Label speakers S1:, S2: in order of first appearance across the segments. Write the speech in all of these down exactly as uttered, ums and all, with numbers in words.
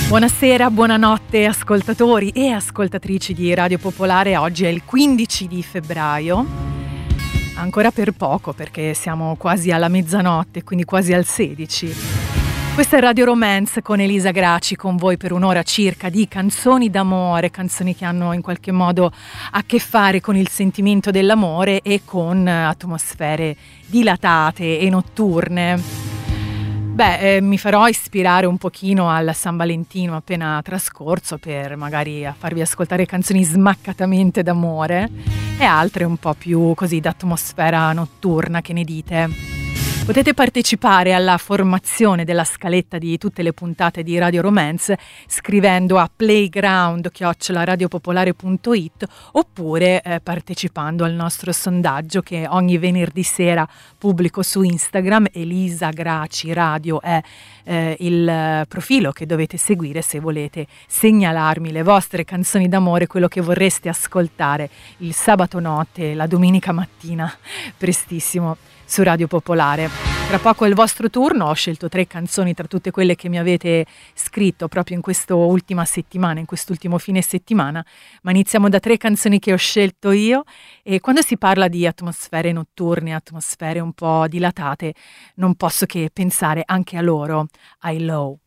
S1: Buonasera, buonanotte ascoltatori e ascoltatrici di Radio Popolare. Oggi è il quindici di febbraio, ancora per poco perché siamo quasi alla mezzanotte, quindi quasi al sedici. Questa è Radio Romance con Elisa Graci, con voi per un'ora circa di canzoni d'amore, canzoni che hanno in qualche modo a che fare con il sentimento dell'amore e con atmosfere dilatate e notturne. Beh, eh, mi farò ispirare un pochino al San Valentino appena trascorso per magari a farvi ascoltare canzoni smaccatamente d'amore e altre un po' più così d'atmosfera notturna, che ne dite? Potete partecipare alla formazione della scaletta di tutte le puntate di Radio Romance scrivendo a playground chiocciola radiopopolare punto it oppure eh, partecipando al nostro sondaggio che ogni venerdì sera pubblico su Instagram. Elisa Graci Radio è eh, il profilo che dovete seguire se volete segnalarmi le vostre canzoni d'amore, quello che vorreste ascoltare il sabato notte, la domenica mattina, prestissimo, su Radio Popolare. Tra poco è il vostro turno, ho scelto tre canzoni tra tutte quelle che mi avete scritto proprio in questa ultima settimana, in quest'ultimo fine settimana, ma iniziamo da tre canzoni che ho scelto io. E quando si parla di atmosfere notturne, atmosfere un po' dilatate, non posso che pensare anche a loro, ai Low.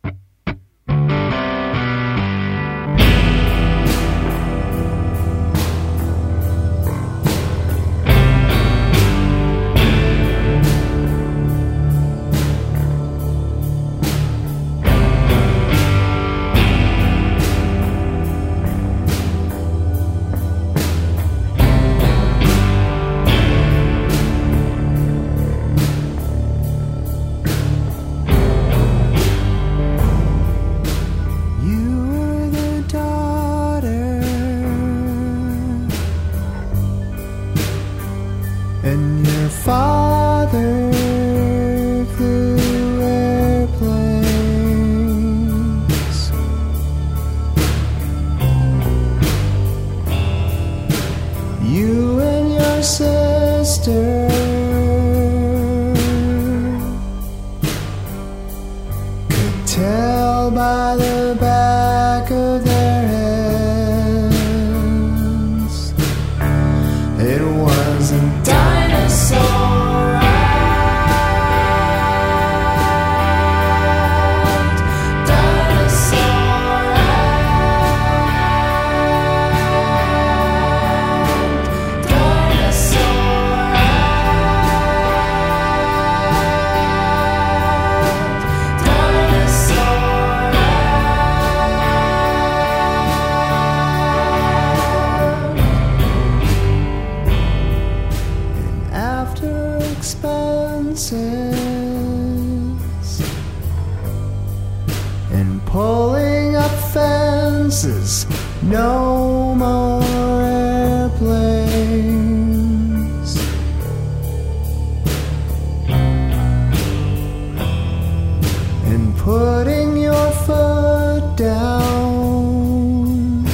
S2: Father flew airplanes. You and your sister could tell by the back of their heads it wasn't dinosaurs. And pulling up fences, no more airplanes. And putting your foot down,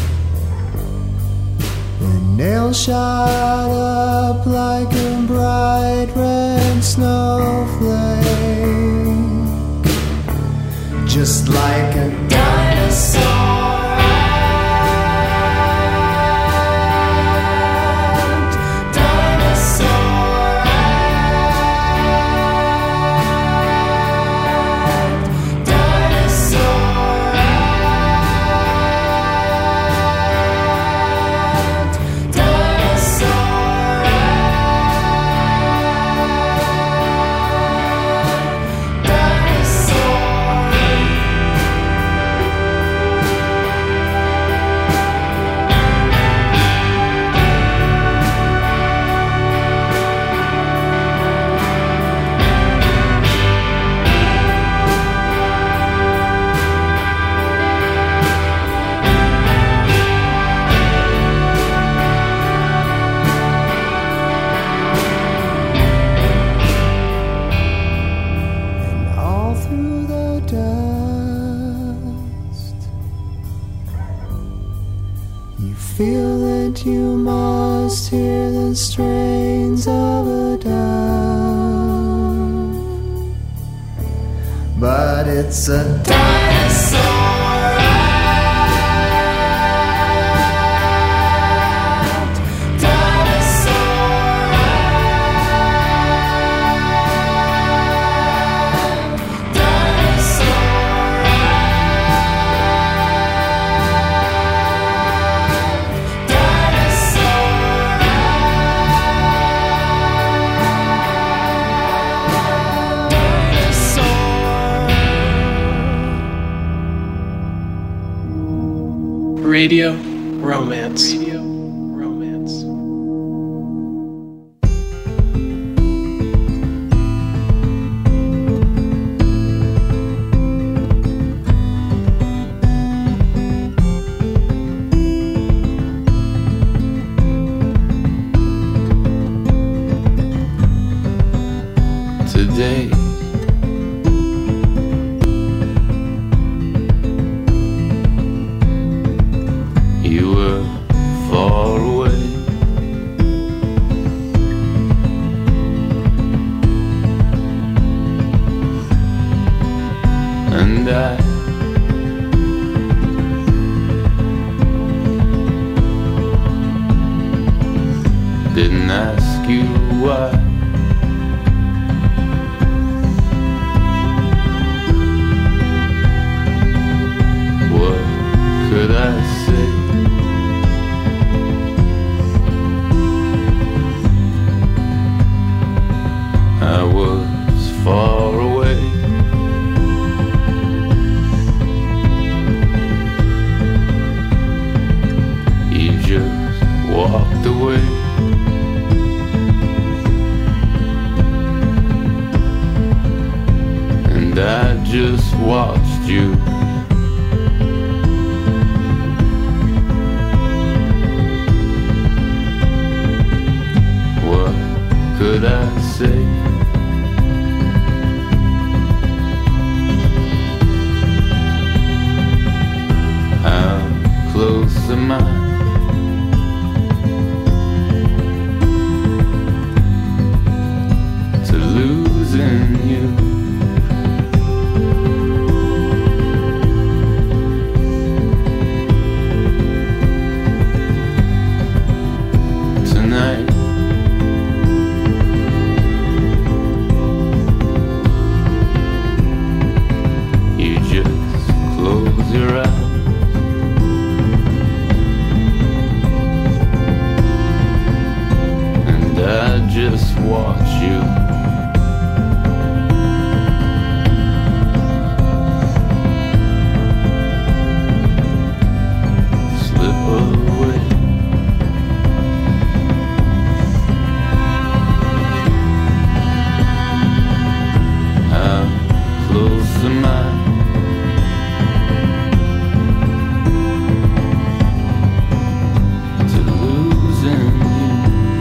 S2: the nail shot up like a bright red snowflake, just like a dinosaur. Feel that you must hear the strains of a dove, but it's a dinosaur.
S3: Radio Romance. Radio Romance.
S4: Today you were far away, and I didn't ask you why. What could I say? I was far away, you just walked away, and I just watched you. What could I say? How close am I to losing you? Tonight you just close your eyes, I just watch you. Slip away. How close am I to losing you?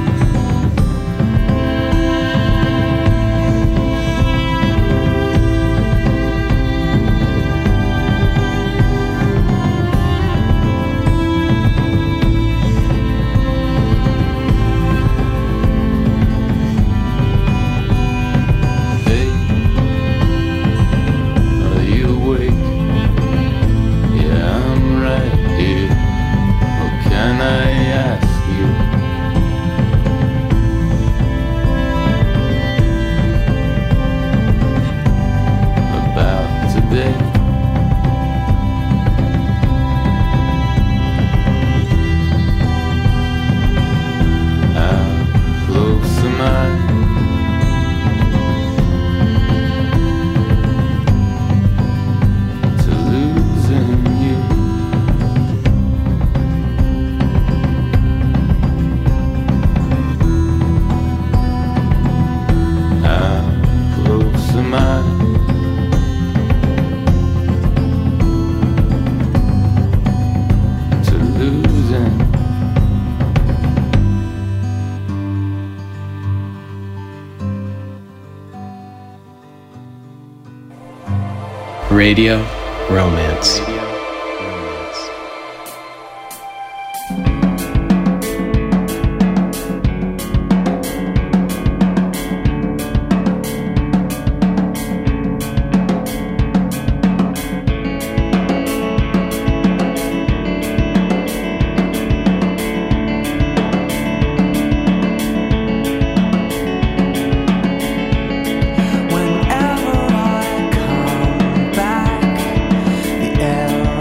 S3: Radio Romance.
S2: Whenever I come back, the air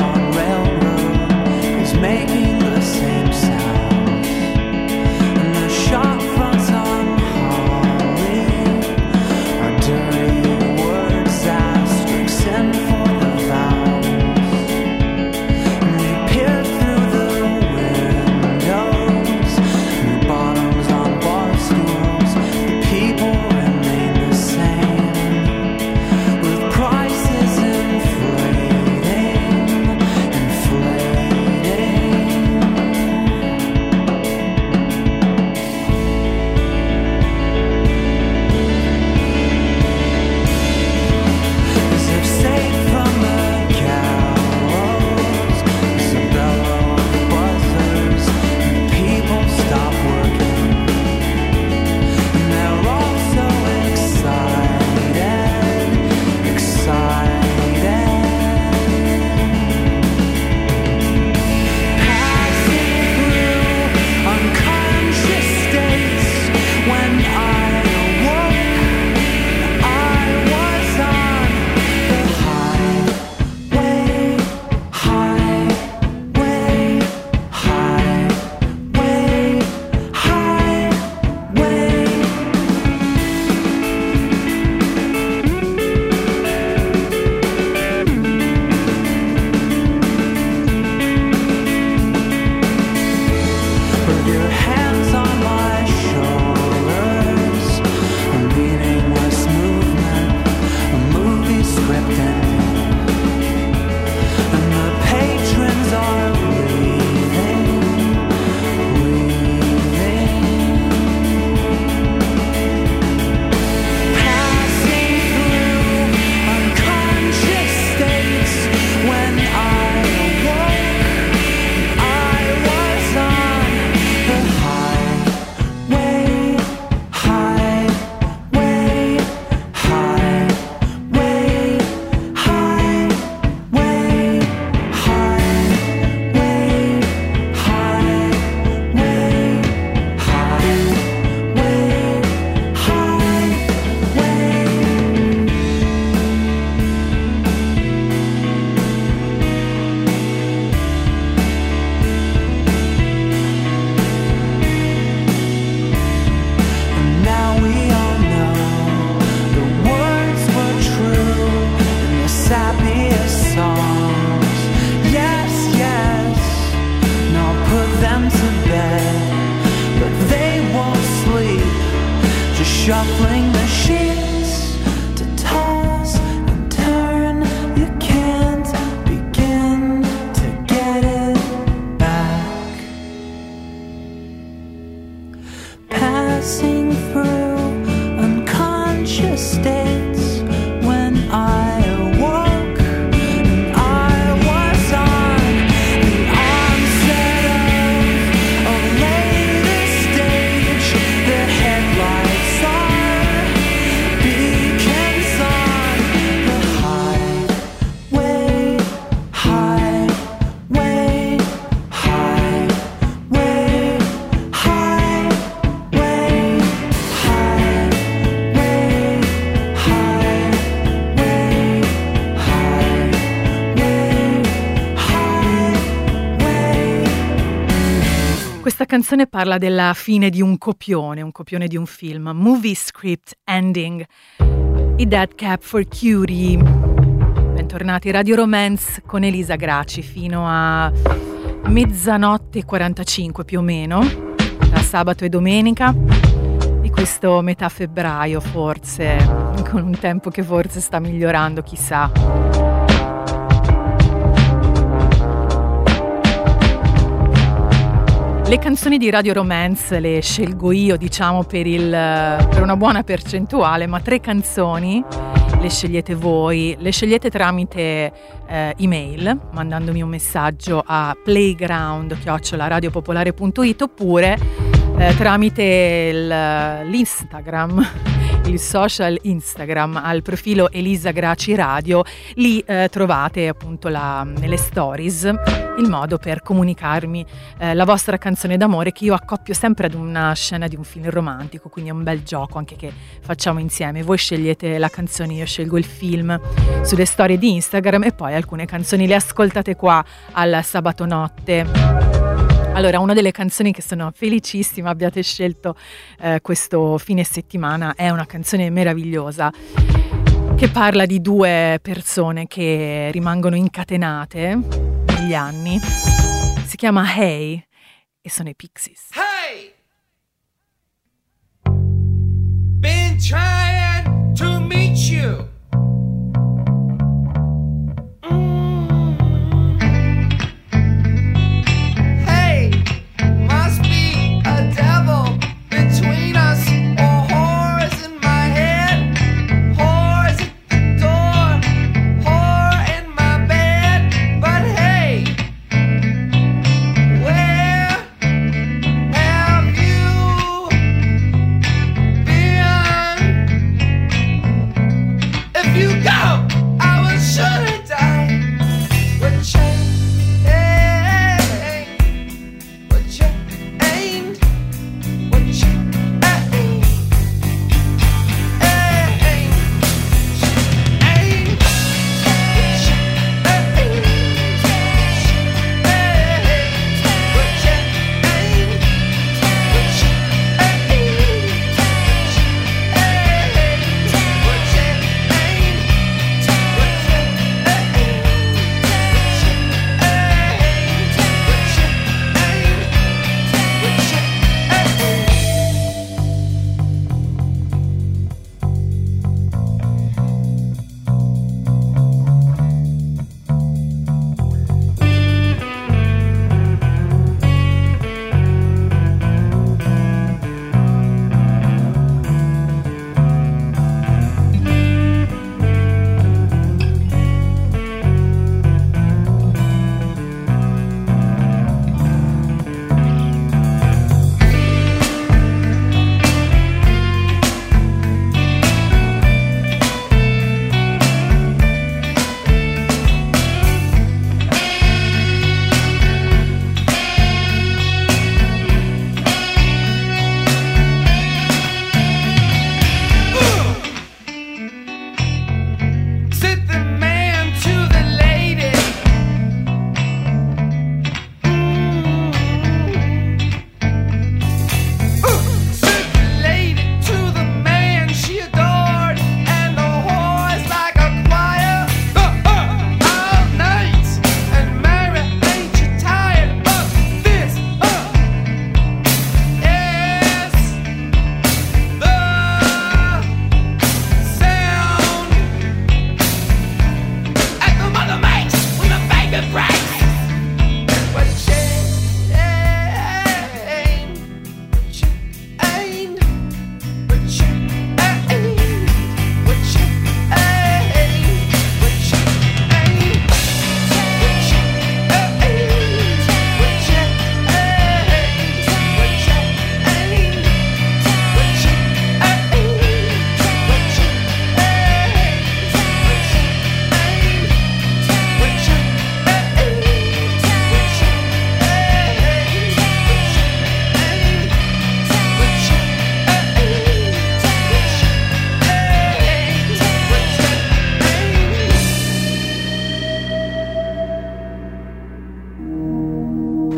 S5: songs. Yes, yes, now put them to bed, but they won't sleep, just shuffling the sheets to toss and turn. You can't begin to get it back. Passing through unconscious states when I awoke, and I was on the onset of a later stage. The headlights are beacons on the highway, highway, highway, highway,
S1: Questa canzone parla della fine di un copione, un copione di un film, Movie Script Ending, I Dead Cap for Cutie. Bentornati Radio Romance con Elisa Graci fino a mezzanotte e quarantacinque più o meno, tra sabato e domenica, di questo metà febbraio forse, con un tempo che forse sta migliorando, chissà. Le canzoni di Radio Romance le scelgo io, diciamo, per, il, per una buona percentuale, ma tre canzoni le scegliete voi, le scegliete tramite eh, email, mandandomi un messaggio a playground chiocciola radiopopolare punto it oppure eh, tramite il, l'Instagram, il social Instagram al profilo Elisa Graci Radio. Lì eh, trovate appunto la, nelle stories il modo per comunicarmi eh, la vostra canzone d'amore, che io accoppio sempre ad una scena di un film romantico, quindi è un bel gioco anche che facciamo insieme. Voi scegliete la canzone, io scelgo il film sulle storie di Instagram e poi alcune canzoni le ascoltate qua al sabato notte. Allora, una delle canzoni che sono felicissima abbiate scelto eh, questo fine settimana è una canzone meravigliosa che parla di due persone che rimangono incatenate negli anni. Si chiama Hey e sono i Pixies.
S6: Hey! Been trying to meet you. Between us, or whores in my head, whores at the door, whore in my bed. But hey, where have you been?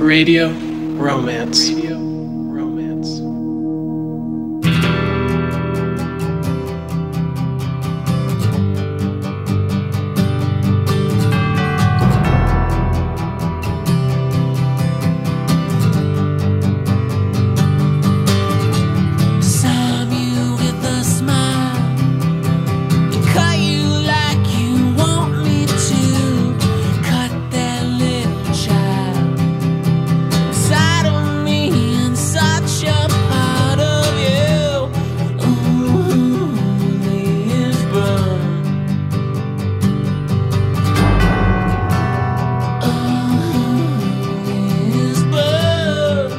S3: Radio Romance. Radio Romance.
S5: Saw you with a smile, cut you like you want me to, cut that little child inside of me and such a part of you. Ooh, is burn. Ooh, is burn.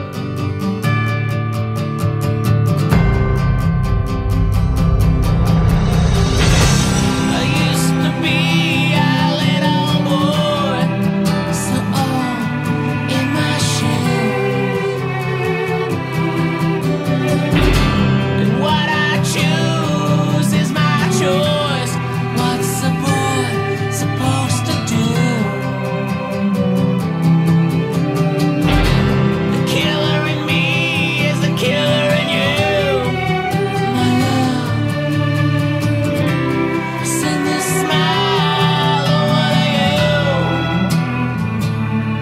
S5: I used to be a little boy, so old in my shoes. And what I choose is my choice. What's a boy supposed to do? The killer in me is the killer in you. My love, send this smile, oh, what are you?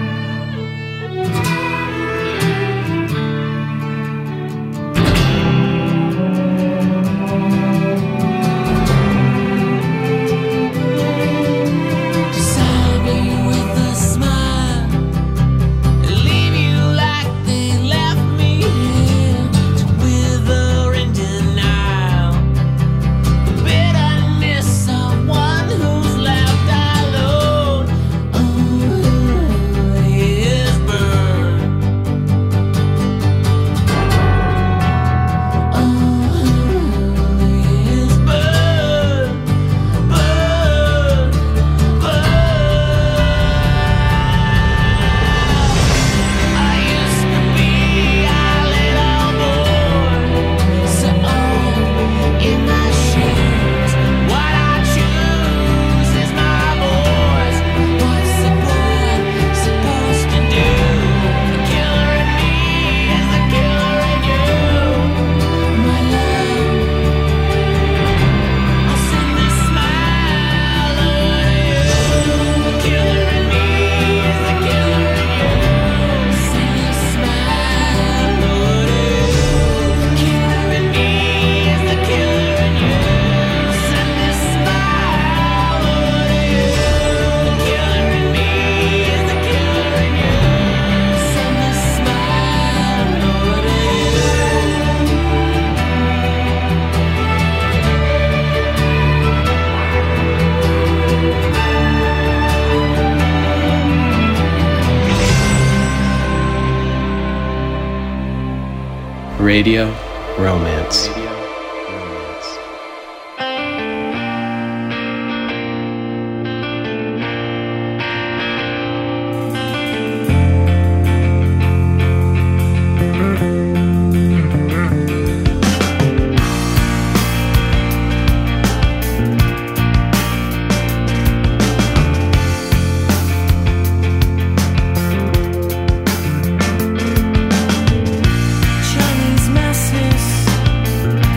S5: Disarm you with a smile, leave you like they left me here to wither in denial. The bitterness of one who's left alone. Oh, is burned. Oh, is burned, burned, burned. I used to be a little boy, so old in my shoes. What I choose is my voice. What's a boy supposed to do? The killer in me is the killer in you. My love, I'll send this smile over to you. The killer in me is the killer in you. Send this smile over to you. The killer in me is the killer in you. Send this smile over to you. The killer in me is the killer in you. Send this smile over to you.
S3: Radio Romance.
S5: Chinese messes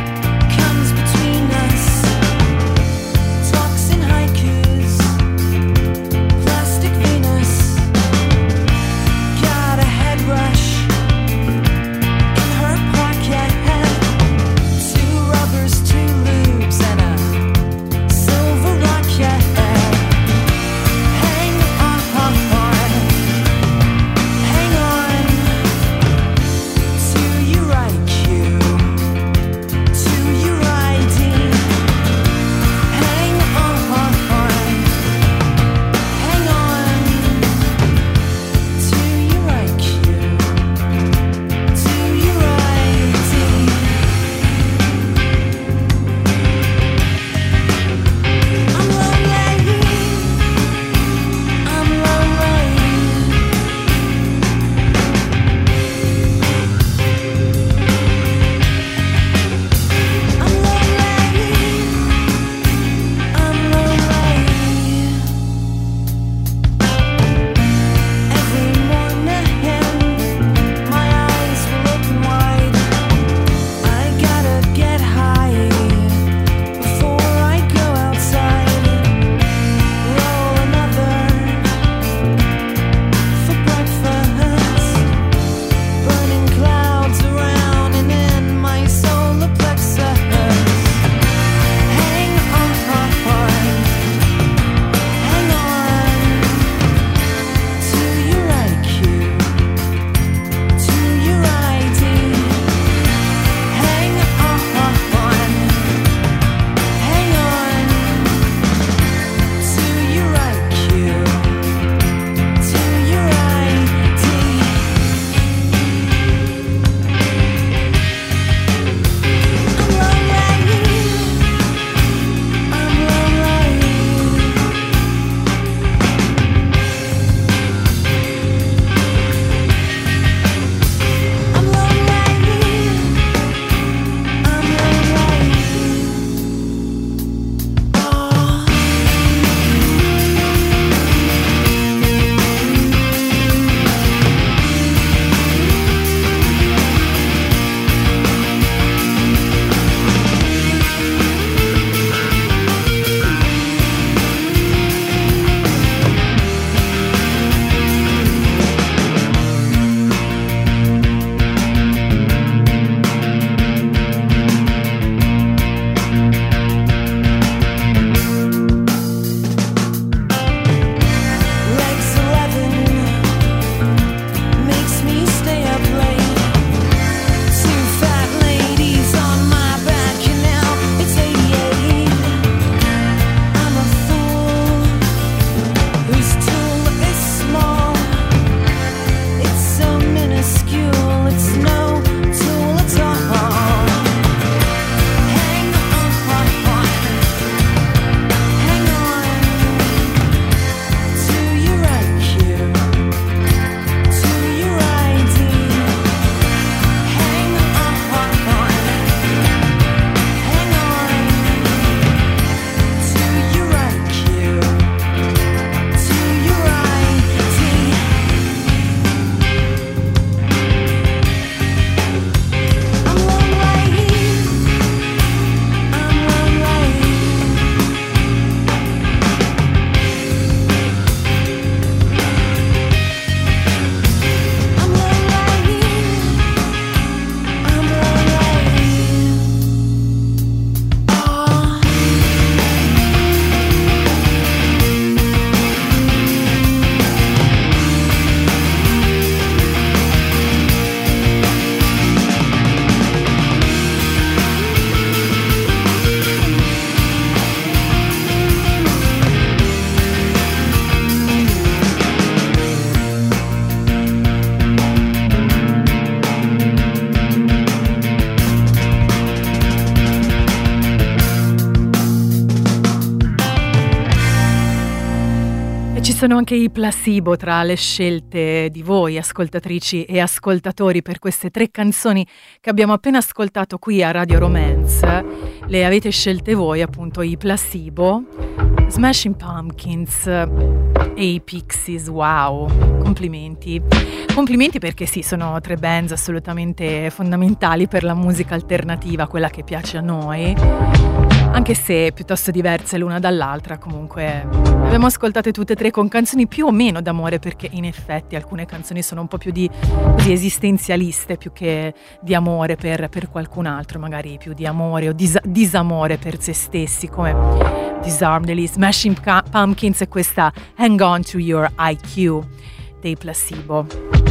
S1: sono anche i Placebo tra le scelte di voi, ascoltatrici e ascoltatori, per queste tre canzoni che abbiamo appena ascoltato qui a Radio Romance. Le avete scelte voi, appunto, i Placebo, Smashing Pumpkins e i Pixies. Wow, complimenti. Complimenti perché sì, sono tre bands assolutamente fondamentali per la musica alternativa, quella che piace a noi, anche se piuttosto diverse l'una dall'altra. Comunque le abbiamo ascoltate tutte e tre con canzoni più o meno d'amore, perché in effetti alcune canzoni sono un po' più di, così, esistenzialiste, più che di amore per, per qualcun altro, magari più di amore o dis- disamore per se stessi, come Disarmed degli Smashing Pumpkins e questa Hang On To Your I Q dei Placebo.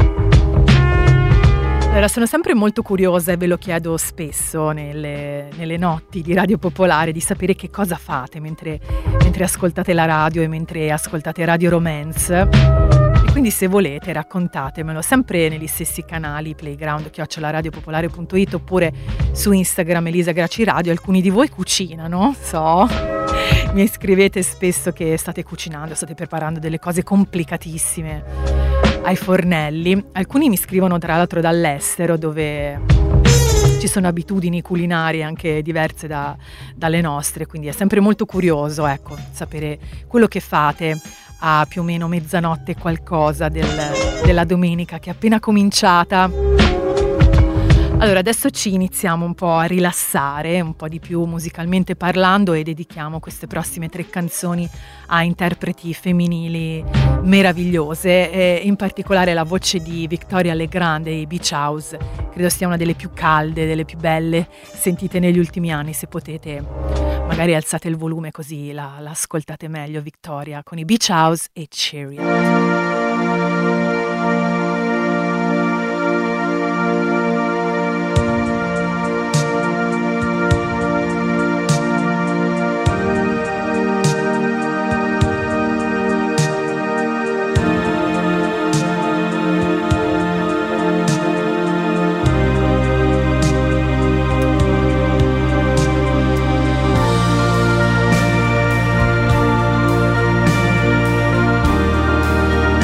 S1: Allora, sono sempre molto curiosa e ve lo chiedo spesso nelle, nelle notti di Radio Popolare, di sapere che cosa fate mentre, mentre ascoltate la radio e mentre ascoltate Radio Romance. E quindi se volete raccontatemelo sempre negli stessi canali, playground chiocciola radiopopolare punto it, oppure su Instagram Elisa Graci Radio. Alcuni di voi cucinano, so, mi scrivete spesso che state cucinando, state preparando delle cose complicatissime ai fornelli. Alcuni mi scrivono tra l'altro dall'estero, dove ci sono abitudini culinarie anche diverse da, dalle nostre, quindi è sempre molto curioso, ecco, sapere quello che fate a più o meno mezzanotte qualcosa del, della domenica che è appena cominciata. Allora, adesso ci iniziamo un po' a rilassare, un po' di più musicalmente parlando, e dedichiamo queste prossime tre canzoni a interpreti femminili meravigliose, e in particolare la voce di Victoria Legrand e Beach House. Credo sia una delle più calde, delle più belle sentite negli ultimi anni. Se potete, magari alzate il volume così la, la ascoltate meglio, Victoria, con i Beach House e Chariot.
S2: Thank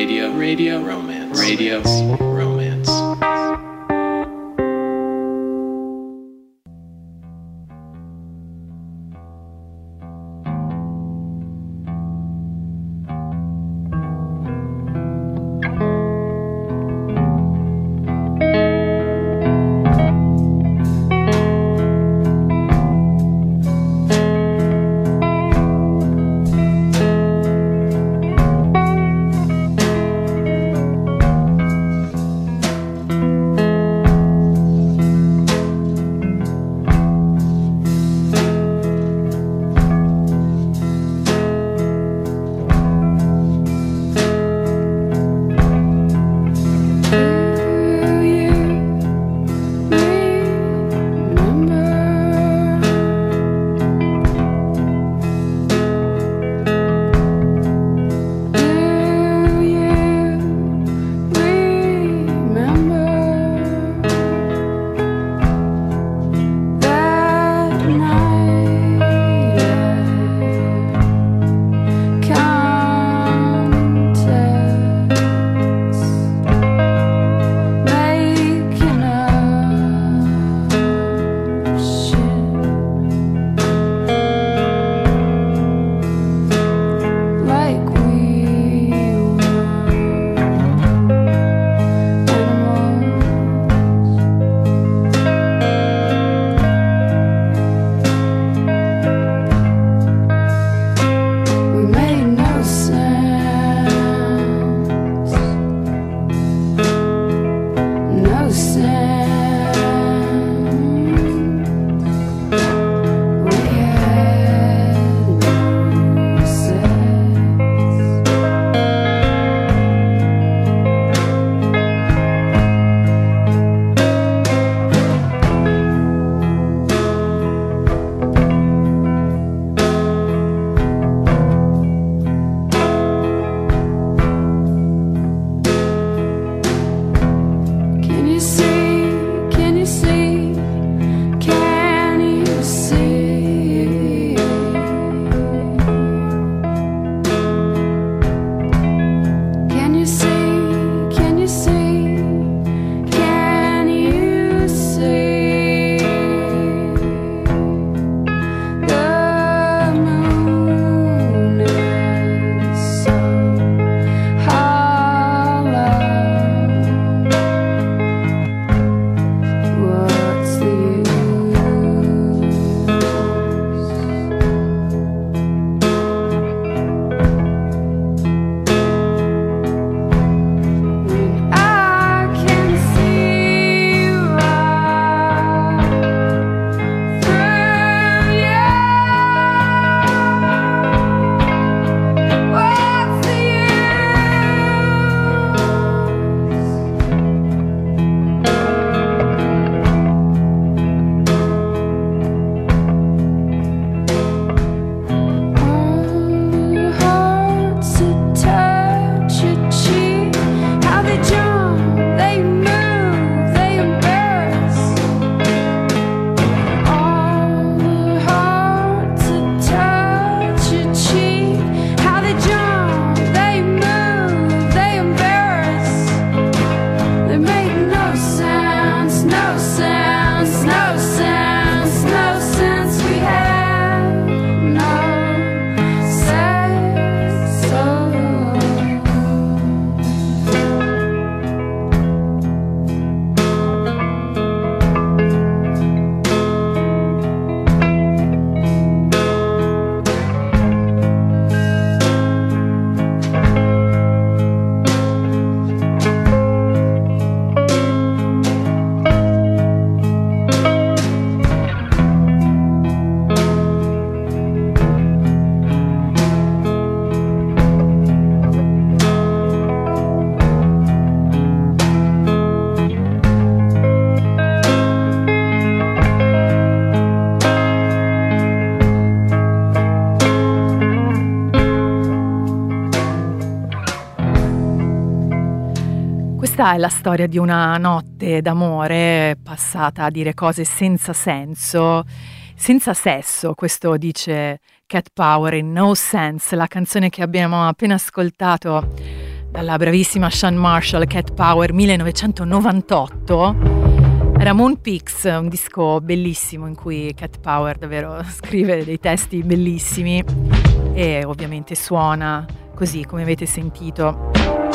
S3: Radio, radio, romance. Radio, romance.
S1: Questa è la storia di una notte d'amore passata a dire cose senza senso, senza sesso, questo dice Cat Power in No Sense, la canzone che abbiamo appena ascoltato dalla bravissima Sean Marshall, Cat Power millenovecentonovantotto. Era Moon Peaks, un disco bellissimo in cui Cat Power davvero scrive dei testi bellissimi e ovviamente suona così come avete sentito.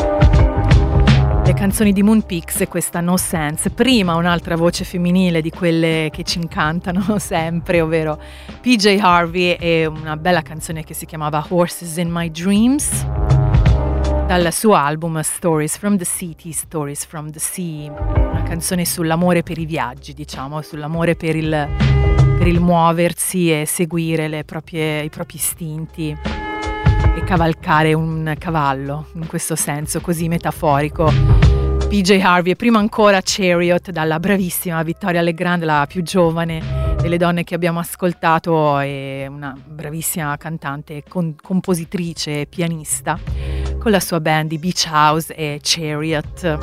S1: Le canzoni di Moon Peaks e questa No Sense. Prima un'altra voce femminile di quelle che ci incantano sempre, ovvero P J Harvey, e una bella canzone che si chiamava Horses in My Dreams, dal suo album Stories from the City, Stories from the Sea, una canzone sull'amore per i viaggi, diciamo, sull'amore per il, per il muoversi e seguire le proprie, i propri istinti e cavalcare un cavallo, in questo senso così metaforico. P J Harvey e prima ancora Chariot dalla bravissima Vittoria Legrand, la più giovane delle donne che abbiamo ascoltato, e una bravissima cantante, con, compositrice e pianista, con la sua band di Beach House e Chariot.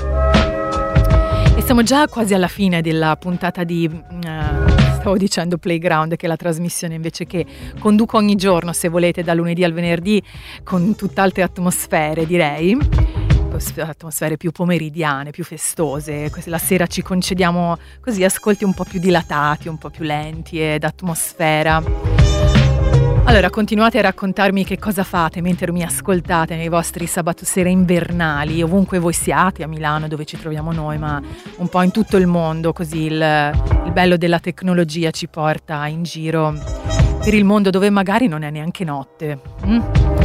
S1: E siamo già quasi alla fine della puntata di uh, stavo dicendo Playground, che è la trasmissione invece che conduco ogni giorno, se volete, dal lunedì al venerdì, con tutt'altre atmosfere, direi, atmosfere più pomeridiane, più festose. La sera ci concediamo così ascolti un po' più dilatati, un po' più lenti ed atmosfera. Allora, continuate a raccontarmi che cosa fate mentre mi ascoltate nei vostri sabato sera invernali, ovunque voi siate, a Milano dove ci troviamo noi, ma un po' in tutto il mondo, così il, il bello della tecnologia ci porta in giro per il mondo dove magari non è neanche notte. Mm?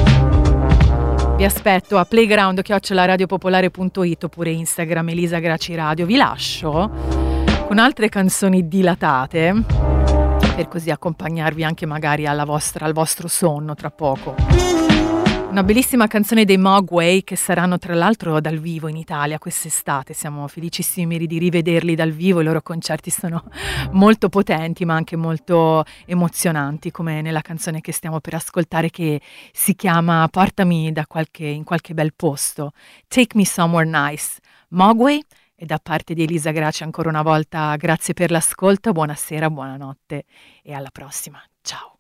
S1: Vi aspetto a playground chiocciola radiopopolare punto it oppure Instagram Elisa Graci Radio. Vi lascio con altre canzoni dilatate, per così accompagnarvi anche magari alla vostra, al vostro sonno tra poco. Una bellissima canzone dei Mogwai, che saranno tra l'altro dal vivo in Italia quest'estate. Siamo felicissimi di rivederli dal vivo, i loro concerti sono molto potenti ma anche molto emozionanti, come nella canzone che stiamo per ascoltare, che si chiama Portami da qualche, in qualche bel posto, Take Me Somewhere Nice. Mogwai. E da parte di Elisa Graci ancora una volta grazie per l'ascolto, buonasera, buonanotte e alla prossima. Ciao.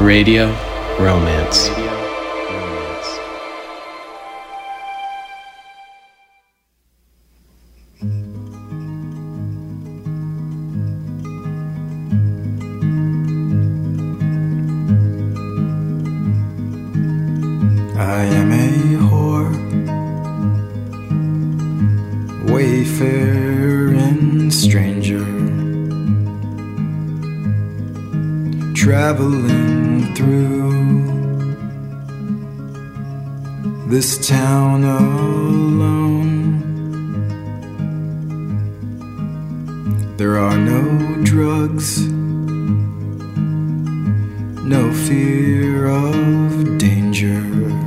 S3: Radio Romance.
S7: I am a whore, wayfaring stranger, traveling through this town alone. There are no drugs, no fear of danger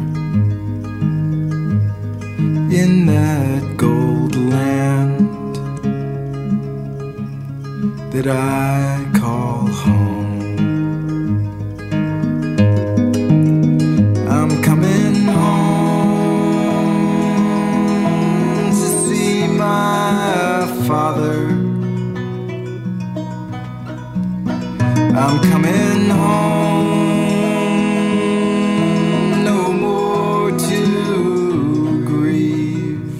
S7: in that gold land that I call home. I'm coming home to see my father. I'm coming home, no more to grieve.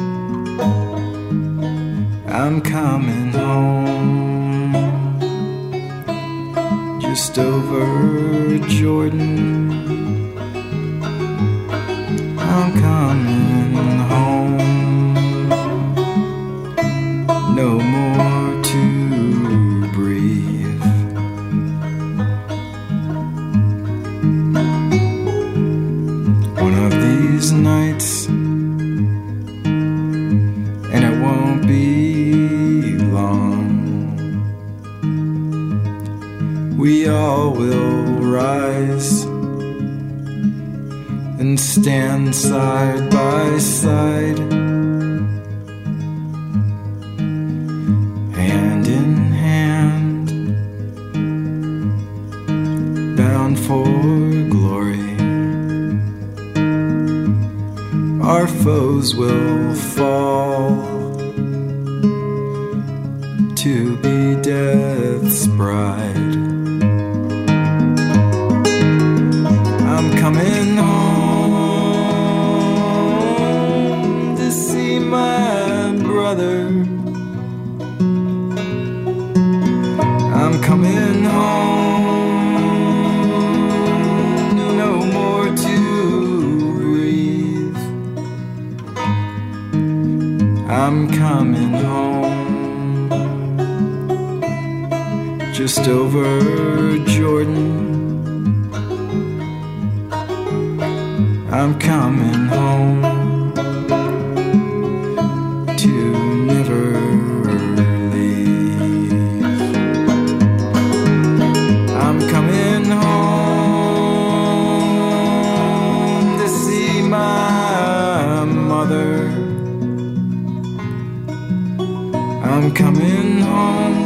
S7: I'm coming home, just over Jordan. I'm coming home, no more to breathe. One of these nights, and it won't be long, we all will rise and stand side by side, hand in hand, bound for glory. Our foes will fall to be death's bride. I'm coming home to see my brother. I'm coming home, no more to breathe. I'm coming home, just over Jordan. I'm coming home to never leave. I'm coming home to see my mother. I'm coming home,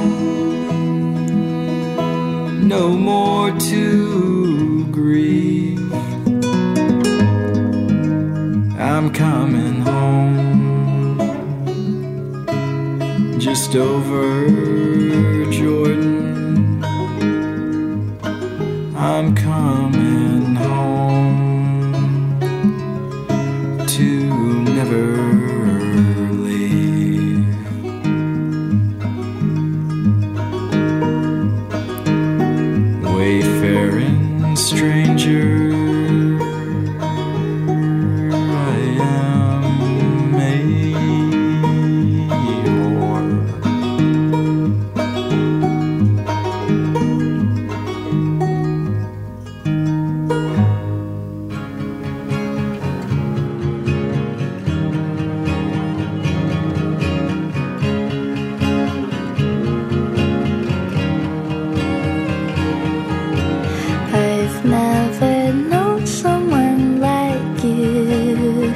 S7: no more to grieve. I'm coming home, just over Jordan. I'm coming home to never leave. Wayfaring stranger,
S8: I've never known someone like you,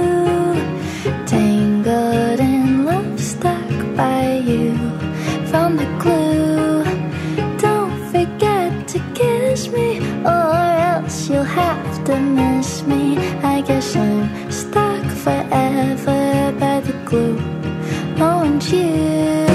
S8: tangled in love, stuck by you, found the clue. Don't forget to kiss me, or else you'll have to miss me. I guess I'm stuck forever by the glue. Oh, and you